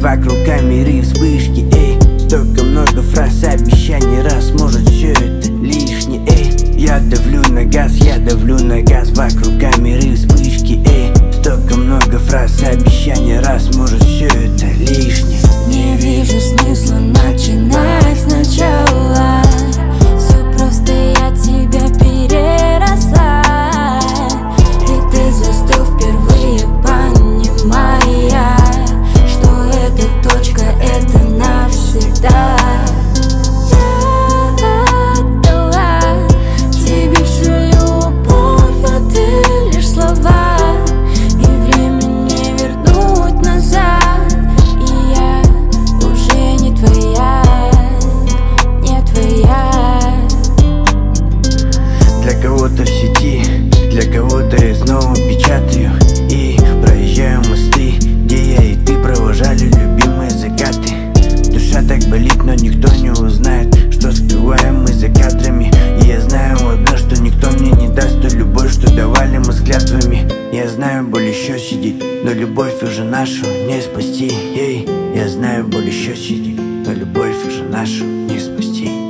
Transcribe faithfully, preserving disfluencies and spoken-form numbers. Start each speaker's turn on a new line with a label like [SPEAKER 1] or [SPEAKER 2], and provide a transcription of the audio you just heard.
[SPEAKER 1] вокруг камеры и вспышки, эй. Столько много фраз, обещаний, раз, может все это лишнее, эй. Я давлю на газ, я давлю на газ, вокруг камеры и вспышки, эй. Столько много фраз, обещаний, раз, может все это лишнее.
[SPEAKER 2] Не вижу смысла начинать сначала. Все просто, я тебя переросла. И ты застыл впервые, понимая, что эта точка, это навсегда. Я дала тебе всю любовь, а ты лишь слова. И время не вернуть назад. И я уже не твоя, не твоя.
[SPEAKER 1] Для кого-то в сети, для кого-то я снова печатаю и проезжаю мосты, где я и ты провожали любимые закаты. Душа так болит, но никто не узнает, что скрываем мы за кадрами. И я знаю одно, что никто мне не даст ту любовь, что давали мы с клятвами. Я знаю, боль еще сидит, но любовь уже нашу не спасти, ей. Я знаю, боль еще сидит, но любовь уже нашу не спасти.